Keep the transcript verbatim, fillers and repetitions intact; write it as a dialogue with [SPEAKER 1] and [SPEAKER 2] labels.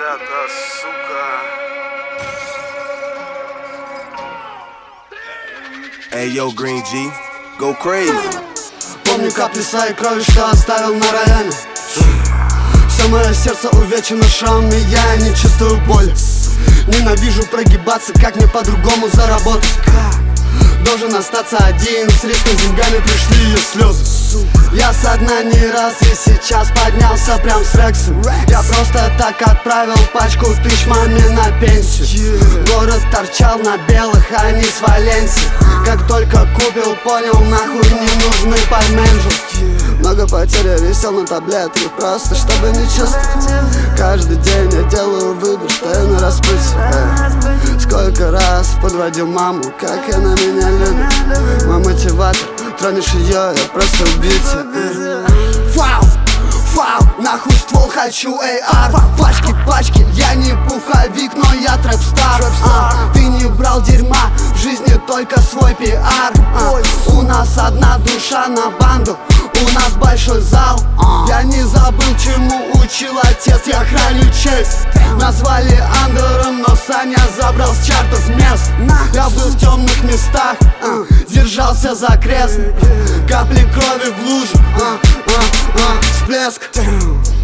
[SPEAKER 1] десятая, сука.
[SPEAKER 2] Эй, йо, Green G, go crazy.
[SPEAKER 3] Помню капли своей крови, что оставил на районе. Все мое сердце увечено шрамами, я не чувствую боли. Ненавижу прогибаться, как мне по-другому заработать. Должен остаться один, с риском деньгами пришли ее слезы. Я со дна не раз и сейчас поднялся прям с Рексом. Я просто так отправил пачку тысяч маме на пенсию. Город торчал на белых, а не с Валенсии. Как только купил, понял, нахуй не нужны подменжи. Много потерь, я висел на таблетке, просто чтобы не чувствовать. Каждый день я делаю выбор, что я на распутье. Сколько раз подводил маму, как она меня любит. Мой мотиватор, тронешь ее, я просто убийца. Фау, фау, нахуй ствол хочу, эй, ар. Пачки, пачки, я не пуховик, но я трэп-стар. а, Ты не брал дерьма, в жизни только свой пиар. а, У нас одна душа на банду, у нас большой зал. Я не забыл, чему учил отец, я храню честь. Назвали андером, но Саня забрал с чартов мест. Я был в темных местах, а, держался за крест. Капли крови в лужу, а, а, а, всплеск.